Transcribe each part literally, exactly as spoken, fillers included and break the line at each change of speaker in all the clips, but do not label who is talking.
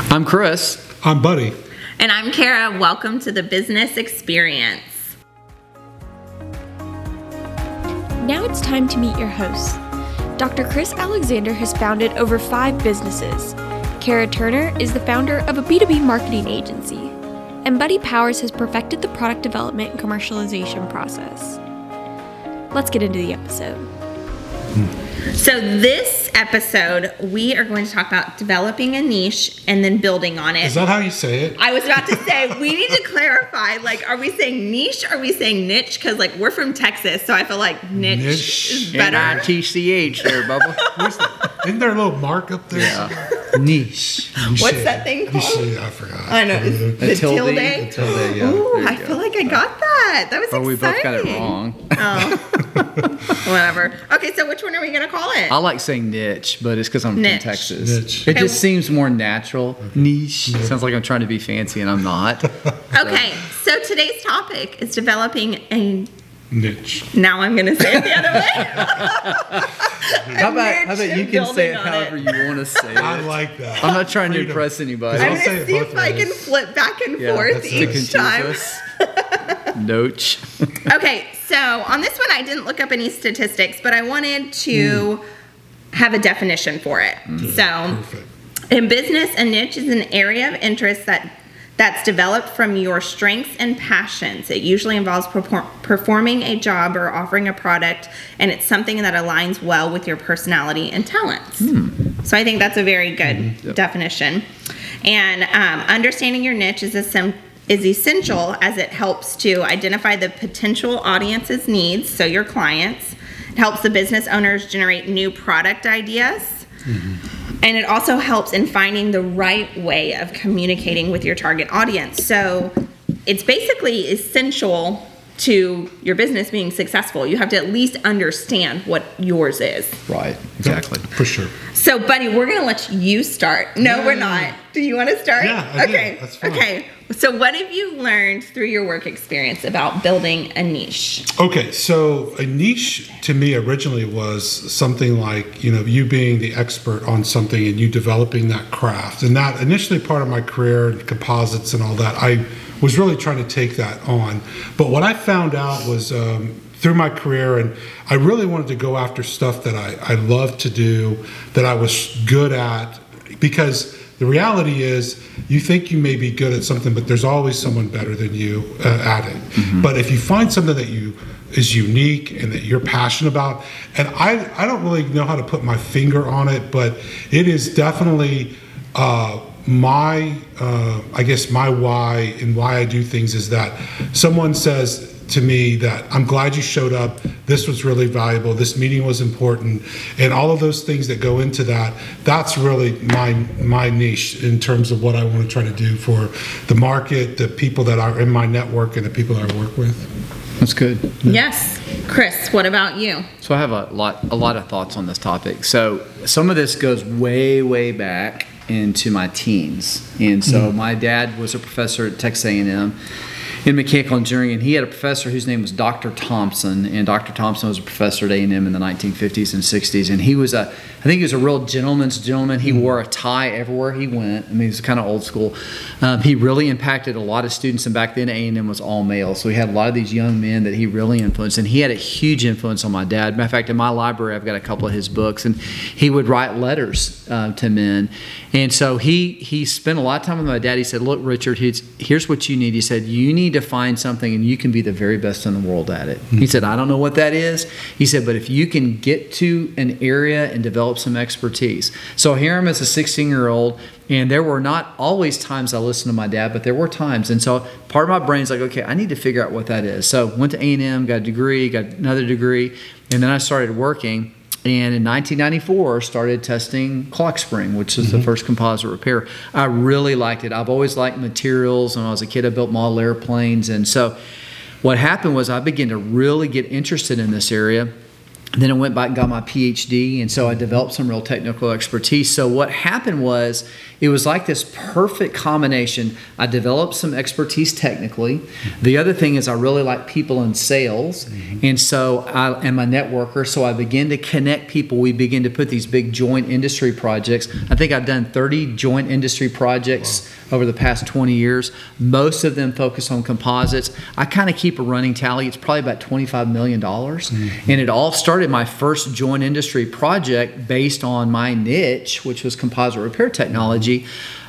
I'm Chris.
I'm Buddy.
And I'm Kara. Welcome to the Business Experience.
Now it's time to meet your hosts. Doctor Chris Alexander has founded over five businesses. Kara Turner is the founder of a B two B marketing agency. And Buddy Powers has perfected the product development and commercialization process. Let's get into the episode.
So this episode, we are going to talk about developing a niche and then building on it.
Is that how you say it?
I was about to say, we need to clarify, like, are we saying niche or are we saying niche? Because, like, we're from Texas, so I feel like niche,
Niche.
is
N I
better.
T C H there, Bubba.
Where's the- Isn't there a little mark up there?
Yeah. Niche.
What's that thing called?
Niche, I forgot.
I know, it's the
A tilde.
tilde.
A tilde, yeah.
Ooh,
There you
I
go.
feel like I got that. That was
But we both
exciting.
got it wrong.
Oh, whatever. Okay, so which one are we going to call it?
I like saying niche, but it's because I'm
Niche.
from Texas.
Niche.
It
Okay.
just seems more natural. Niche. Sounds like I'm trying to be fancy, and I'm not.
Okay, so today's topic is developing a.
Niche.
Now I'm going to say it the other way.
How about, how about you can say it
Building on
however
it.
you want to say it?
I like that.
I'm not trying to
Freedom.
impress anybody.
I'm
I'll say
going to
it
see
both
if I
ways.
can flip back and
Yeah,
forth
that's to
each
confuse
time.
us. Noach.
Okay, so on this one, I didn't look up any statistics, but I wanted to have a definition for it. So,
Perfect.
in business, a niche is an area of interest that that's developed from your strengths and passions. It usually involves perform- performing a job or offering a product, and it's something that aligns well with your personality and talents. So I think that's a very good
Yep.
definition. And um, understanding your niche is a is essential as it helps to identify the potential audience's needs, so your clients. It helps the business owners generate new product ideas. And it also helps in finding the right way of communicating with your target audience. So it's basically essential to your business being successful. You have to at least understand what yours is.
Right. Exactly.
For sure.
So, Buddy, we're going to let you start. No,
Yeah.
we're not. Do you want to start?
Yeah, I do.
Okay.
That's fine.
Okay. So, what have you learned through your work experience about building a niche?
Okay, so a niche to me originally was something like, you know, you being the expert on something and you developing that craft. And that initially part of my career, composites and all that, I was really trying to take that on. But what I found out was um, through my career, and I really wanted to go after stuff that I, I loved to do, that I was good at, because the reality is you think you may be good at something, but there's always someone better than you uh, at it.
Mm-hmm.
But if you find something that you is unique and that you're passionate about, and I, I don't really know how to put my finger on it, but it is definitely uh, my, uh, I guess my why and why I do things is that someone says to me that I'm glad you showed up, this was really valuable, this meeting was important, and all of those things that go into that, that's really my my niche in terms of what I want to try to do for the market, the people that are in my network, and the people that I work with.
That's good.
Yes. Chris, what about you?
So I have a lot, a lot of thoughts on this topic. So some of this goes way, way back into my teens, and so my dad was a professor at Texas A and M in mechanical engineering, and he had a professor whose name was Doctor Thompson, and Doctor Thompson was a professor at A and M in the nineteen fifties and sixties, and he was a, I think he was a real gentleman's gentleman. He wore a tie everywhere he went. I mean, he was kind of old school. Um, he really impacted a lot of students, and back then A and M was all male, so he had a lot of these young men that he really influenced, and he had a huge influence on my dad. Matter of fact, in my library, I've got a couple of his books, and he would write letters uh, to men, and so he he spent a lot of time with my dad. He said, "Look, Richard, here's, here's what you need." He said, "You need to find something and you can be the very best in the world at it." Mm-hmm. He said, "I don't know what that is." He said, "But if you can get to an area and develop some expertise." So here I'm as a sixteen-year-old, and there were not always times I listened to my dad, but there were times. And so part of my brain's like, okay, I need to figure out what that is. So went to A and M, got a degree, got another degree, and then I started working. And in nineteen ninety-four, started testing clock spring, which is mm-hmm. the first composite repair. I really liked it. I've always liked materials. When I was a kid, I built model airplanes. And so what happened was I began to really get interested in this area. Then I went back and got my P H D, and so I developed some real technical expertise. So what happened was, it was like this perfect combination. I developed some expertise technically. The other thing is I really like people in sales, mm-hmm. and so I am a networker, so I begin to connect people. We begin to put these big joint industry projects. I think I've done thirty joint industry projects wow. over the past twenty years. Most of them focus on composites. I kind of keep a running tally. It's probably about twenty-five million dollars, mm-hmm. and it all started my first joint industry project based on my niche, which was composite repair technology.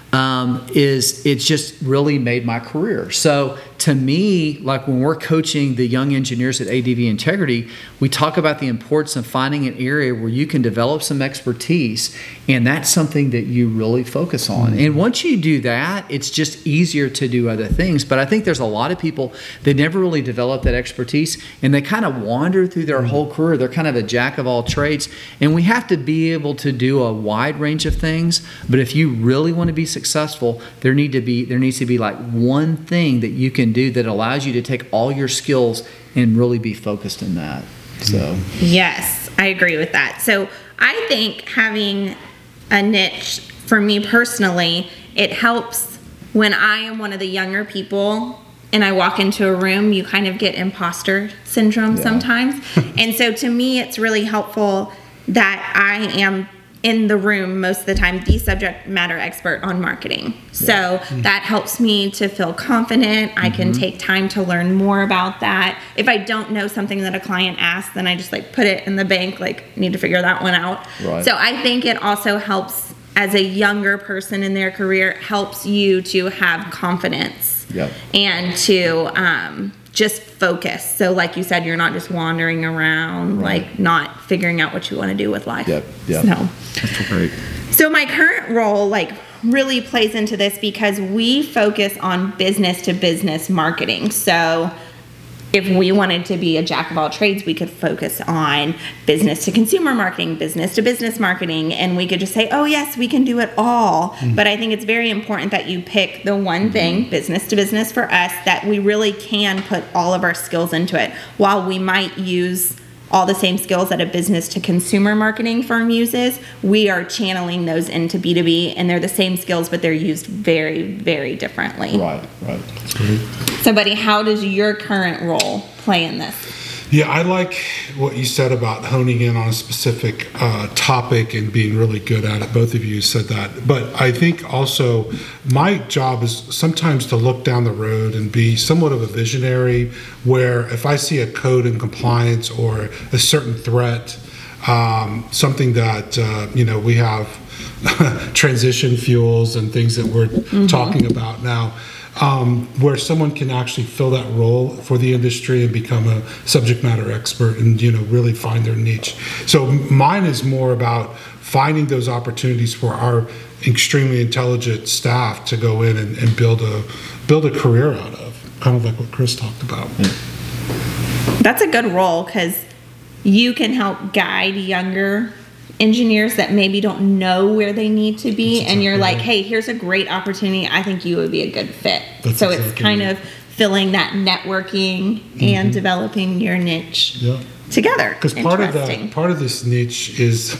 Um, is it's just really made my career. So to me, like when we're coaching the young engineers at A D V Integrity, we talk about the importance of finding an area where you can develop some expertise, and that's something that you really focus on. Mm-hmm. And once you do that, it's just easier to do other things. But I think there's a lot of people that never really develop that expertise, and they kind of wander through their mm-hmm. whole career. They're kind of a jack of all trades, and we have to be able to do a wide range of things. But if you really want to be successful, there need to be there needs to be like one thing that you can do that allows you to take all your skills and really be focused in that. So
yes, I agree with that. So I think having a niche, for me personally, it helps when I am one of the younger people and I walk into a room. You kind of get imposter syndrome yeah. sometimes. And so to me, it's really helpful that I am in the room most of the time the subject matter expert on marketing. So yeah. mm-hmm. that helps me to feel confident. I can mm-hmm. take time to learn more about that. If I don't know something that a client asks, then I just like put it in the bank, like need to figure that one out. Right. So I think it also helps as a younger person in their career, helps you to have confidence yep. and to um, just focus. So like you said, you're not just wandering around, right. like not figuring out what you want to do with life.
Yep, yep.
So.
That's great.
So my current role like really plays into this because we focus on business to business marketing. So if we wanted to be a jack of all trades, we could focus on business to consumer marketing, business to business marketing, and we could just say, oh yes, we can do it all. Mm-hmm. But I think it's very important that you pick the one mm-hmm. thing, business to business for us, that we really can put all of our skills into it. While we might use all the same skills that a business to consumer marketing firm uses, we are channeling those into B two B, and they're the same skills, but they're used very, very differently.
Right, right. That's great.
So, buddy, how does your current role play in this?
Yeah, I like what you said about honing in on a specific uh, topic and being really good at it. Both of you said that. But I think also my job is sometimes to look down the road and be somewhat of a visionary, where if I see a code in compliance or a certain threat, um, something that, uh, you know, we have transition fuels and things that we're mm-hmm. talking about now, Um, where someone can actually fill that role for the industry and become a subject matter expert and, you know, really find their niche. So mine is more about finding those opportunities for our extremely intelligent staff to go in and, and build a build a career out of, kind of like what Chris talked about. Yeah.
That's a good role because you can help guide younger engineers that maybe don't know where they need to be, That's and you're exactly like, hey, here's a great opportunity. I think you would be a good fit. That's so exactly it's kind right. of filling that networking mm-hmm. and developing your niche yeah. together.
Because part of that, part of this niche is,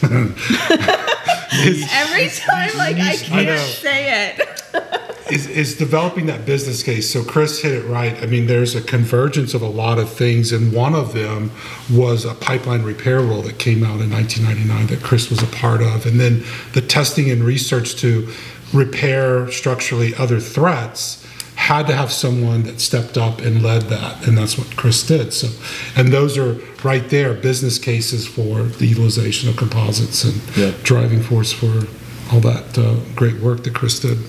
is every time like I can't I say it.
Is, is developing that business case. So Chris hit it right. I mean, there's a convergence of a lot of things, and one of them was a pipeline repair rule that came out in nineteen ninety-nine that Chris was a part of, and then the testing and research to repair structurally other threats had to have someone that stepped up and led that, and that's what Chris did. So, and those are right there, business cases for the utilization of composites and yeah. driving force for all that uh, great work that Chris did.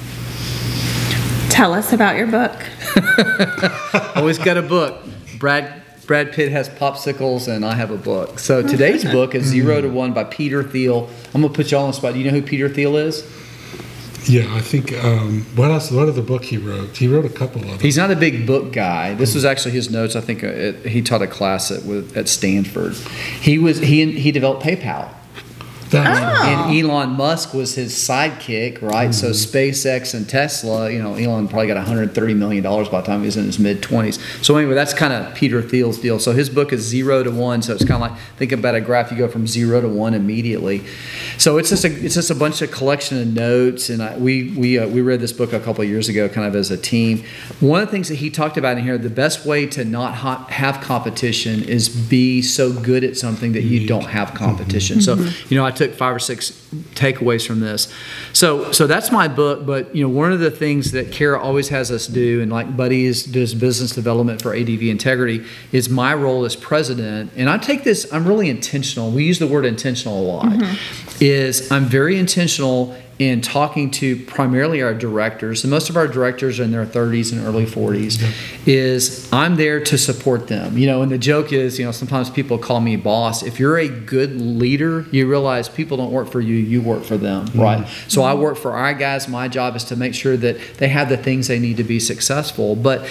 Tell us about your book.
Always got a book. Brad Brad Pitt has popsicles, and I have a book. So today's book is Zero to One by Peter Thiel. I'm gonna put you all on the spot. Do you know who Peter Thiel is?
Yeah, I think. Um, what else? What other book he wrote? He wrote a couple of them.
He's not a big book guy. This was actually his notes. I think it, he taught a class at with, at Stanford. He was he he developed PayPal.
That's
And Elon Musk was his sidekick, right?
Mm-hmm.
So SpaceX and Tesla, you know, Elon probably got one hundred thirty million dollars by the time he was in his mid-twenties. So anyway, that's kind of Peter Thiel's deal. So his book is zero to one. So it's kind of like, think about a graph, you go from zero to one immediately. So it's just a, it's just a bunch of collection of notes. And I, we we uh, we read this book a couple of years ago kind of as a team. One of the things that he talked about in here, the best way to not ha- have competition is be so good at something that you don't have competition.
Mm-hmm.
So, you know, I took five or six takeaways from this. So, so that's my book. But you know, one of the things that Kara always has us do, and like Buddy is, does business development for A D V Integrity, is my role as president. And I take this. I'm really intentional. We use the word intentional a lot. Mm-hmm. Is I'm very intentional in talking to primarily our directors, and most of our directors are in their thirties and early forties, is I'm there to support them. You know, and the joke is, you know, sometimes people call me boss. If you're a good leader, you realize people don't work for you, you work for them, mm-hmm. right? So I work for our guys. My job is to make sure that they have the things they need to be successful. But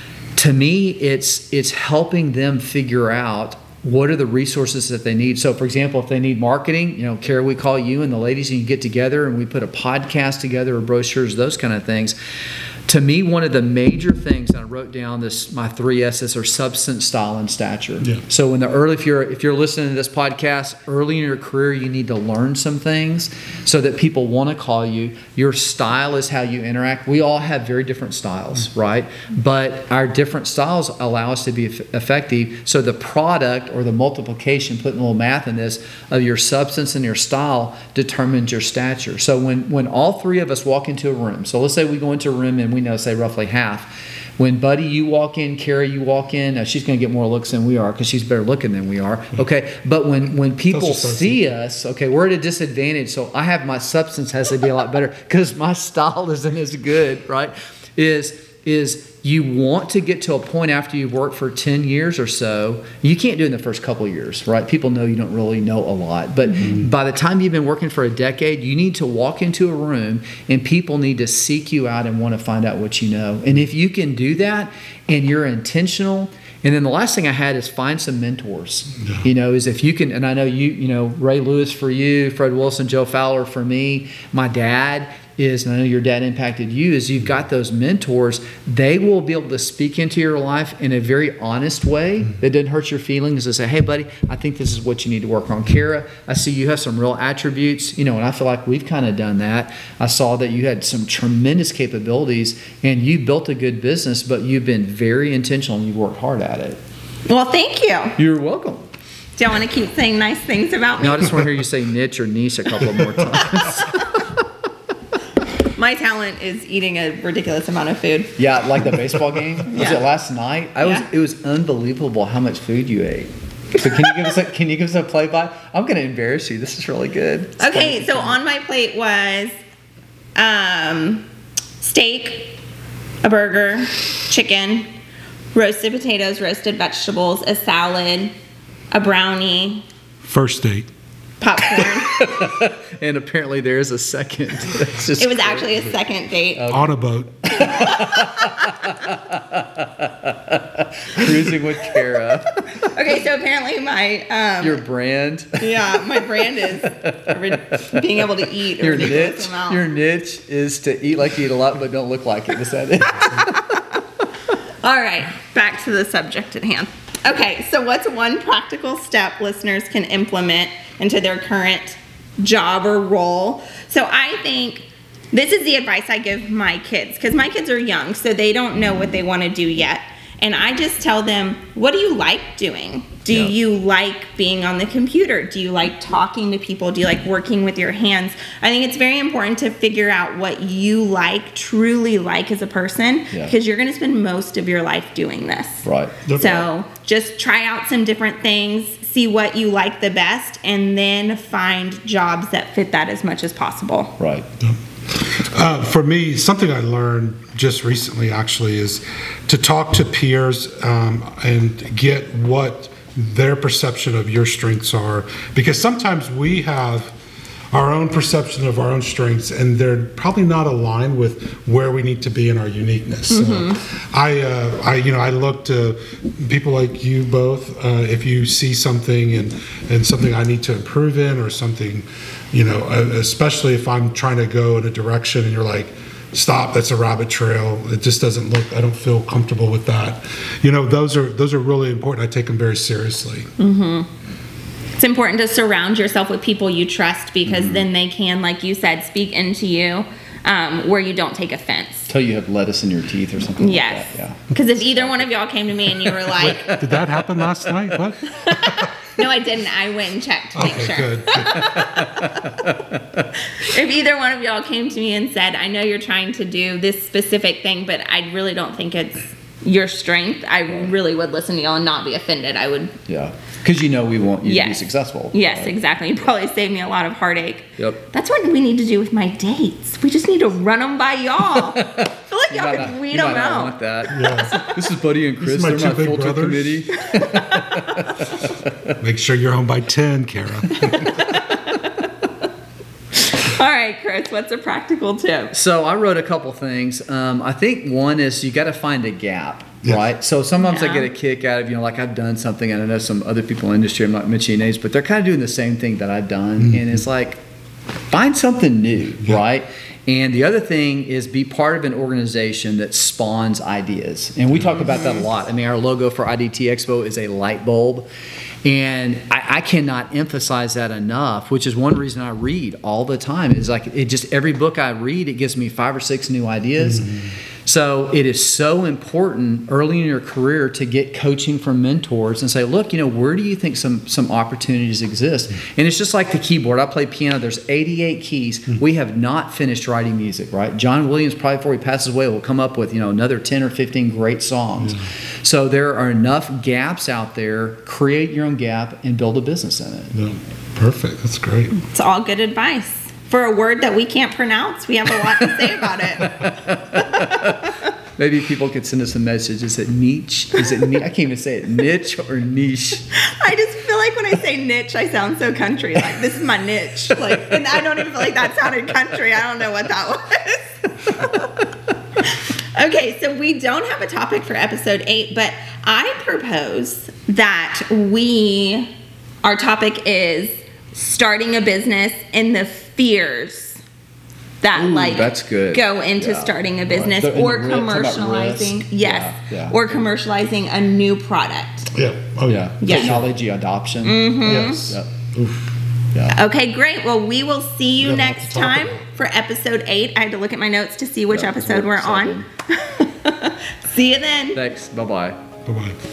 to me, it's it's helping them figure out what are the resources that they need. So, for example, if they need marketing, you know, Kara, we call you and the ladies and you get together and we put a podcast together or brochures, those kind of things. To me, one of the major things, and I wrote down this, my three S's are substance, style, and stature. Yeah. So in the early, if you're if you're listening to this podcast, early in your career, you need to learn some things so that people want to call you. Your style is how you interact. We all have very different styles, right? But our different styles allow us to be effective. So the product or the multiplication, putting a little math in this, of your substance and your style determines your stature. So when, when all three of us walk into a room, so let's say we go into a room and we know, say, roughly half. When Buddy, you walk in, Kara, you walk in, uh, she's going to get more looks than we are because she's better looking than we are. Okay, but when, when people see us, okay, we're at a disadvantage. So I have my substance has to be a lot better because my style isn't as good, right? Is is you want to get to a point after you've worked for ten years or so. You can't do it in the first couple of years, right? People know you don't really know a lot. But mm-hmm. by the time you've been working for a decade, you need to walk into a room and people need to seek you out and want to find out what you know. And if you can do that and you're intentional, and then the last thing I had is find some mentors. Yeah. You know, is if you can, and I know you, you know, Ray Lewis for you, Fred Wilson, Joe Fowler for me, my dad is, and I know your dad impacted you, is you've got those mentors. They will be able to speak into your life in a very honest way that doesn't hurt your feelings and say, hey, buddy, I think this is what you need to work on. Kara, I see you have some real attributes, you know, and I feel like we've kind of done that. I saw that you had some tremendous capabilities and you built a good business, but you've been very intentional and you've worked hard at it.
Well, thank you.
You're welcome.
Do you want to keep saying nice things about me?
No, I just want to hear you say niche or niche a couple more times.
My talent is eating a ridiculous amount of food.
Yeah, like the baseball game. Was
yeah.
it last night? I was.
Yeah.
It was unbelievable how much food you ate. So can you give us a can you give us a play by? I'm going to embarrass you. This is really good. It's
okay, so on my plate was um, steak, a burger, chicken, roasted potatoes, roasted vegetables, a salad, a brownie.
First date.
Popcorn.
And apparently there is a second. That's just
it was
crazy.
Actually a second date.
Okay.
On a boat.
Cruising with Kara.
Okay, so apparently my... Um,
Your brand.
Yeah, my brand is being able to eat a
Your
ridiculous
niche,
amount.
Your niche is to eat like you eat a lot but don't look like it. Is that it?
All right, back to the subject at hand. Okay, so what's one practical step listeners can implement into their current job or role? So I think this is the advice I give my kids, because my kids are young, so they don't know what they want to do yet. And I just tell them, what do you like doing? Do yeah. you like being on the computer? Do you like talking to people? Do you like working with your hands? I think it's very important to figure out what you like, truly like as a person, because yeah. you're going to spend most of your life doing this.
Right.
So just try out some different things, see what you like the best, and then find jobs that fit that as much as possible.
Right.
Yep. Uh, for me, something I learned just recently actually is to talk to peers um, and get what their perception of your strengths are, because sometimes we have our own perception of our own strengths, and they're probably not aligned with where we need to be in our uniqueness. So I, uh, I, you know, I look to people like you both. Uh, if you see something and and something I need to improve in, or something, you know, uh, especially if I'm trying to go in a direction and you're like, stop, that's a rabbit trail. It just doesn't look, I don't feel comfortable with that. You know, those are those are really important. I take them very seriously.
It's important to surround yourself with people you trust, because
Mm-hmm.
then they can, like you said, speak into you um, where you don't take offense.
Tell you have lettuce in your teeth or something
Yes.
like that. Yeah.
Because if either one of y'all came to me and you were like,
Did that happen last night? What?
no, I didn't. I went and checked to make
Okay,
sure.
good.
If either one of y'all came to me and said, I know you're trying to do this specific thing, but I really don't think it's your strength, I really would listen to y'all and not be offended. I would.
Yeah. Because you know we want you to be
Yes.
successful.
Yes,
right?
exactly. You probably saved me a lot of heartache.
Yep.
That's what we need to do with my dates. We just need to run them by y'all. I feel like
You
y'all
might
could
not,
weed
you
them
might not
out.
want that.
Yeah.
This is Buddy and Chris.
These are my
They're
two
my
big
filter
brothers.
committee.
Make sure you're home by ten, Kara.
All right, Chris, what's a practical tip?
So I wrote a couple things. Um, I think one is you got to find a gap,
Yes.
right? So sometimes I
Yeah.
get a kick out of, you know, like I've done something, and I know some other people in the industry, I'm not mentioning names, but they're kind of doing the same thing that I've done. And it's like, find something new, right? And the other thing is be part of an organization that spawns ideas. And we talk about that a lot. I mean, our logo for I D T Expo is a light bulb. And I, I cannot emphasize that enough, which is one reason I read all the time. Is like, it just, every book I read, it gives me five or six new ideas. So it is so important early in your career to get coaching from mentors and say, look, you know, where do you think some some opportunities exist? And it's just like the keyboard. I play piano. There's eighty-eight keys. We have not finished writing music, right? John Williams, probably before he passes away, will come up with, you know, another ten or fifteen great songs. So there are enough gaps out there. Create your own gap and build a business in it.
No, perfect. That's great.
It's all good advice. For a word that we can't pronounce, we have a lot to say about it.
Maybe people could send us a message. Is it niche? Is it niche? I can't even say it. Niche or niche?
I just feel like when I say niche, I sound so country. Like, this is my niche. Like, and I don't even feel like that sounded country. I don't know what that was. Okay, so we don't have a topic for episode eight, but I propose that we, our topic is starting a business and the fears that
Ooh,
like
that's good.
go into
Yeah.
starting a
Right.
business
The- and
or
the ri- talk about
commercializing.
risk.
Yes,
Yeah, yeah.
or commercializing a new product.
Yeah. Oh,
Yeah.
yeah.
Yes.
Technology adoption.
Yes.
Yep.
Oof.
Yeah.
Okay, great. Well, we will see you
We got a lot
next
to talk
time
about.
for episode eight. I had to look at my notes to see which
Yeah,
episode
we're
we're on.
seven.
See you then.
Thanks. Bye bye.
Bye-bye.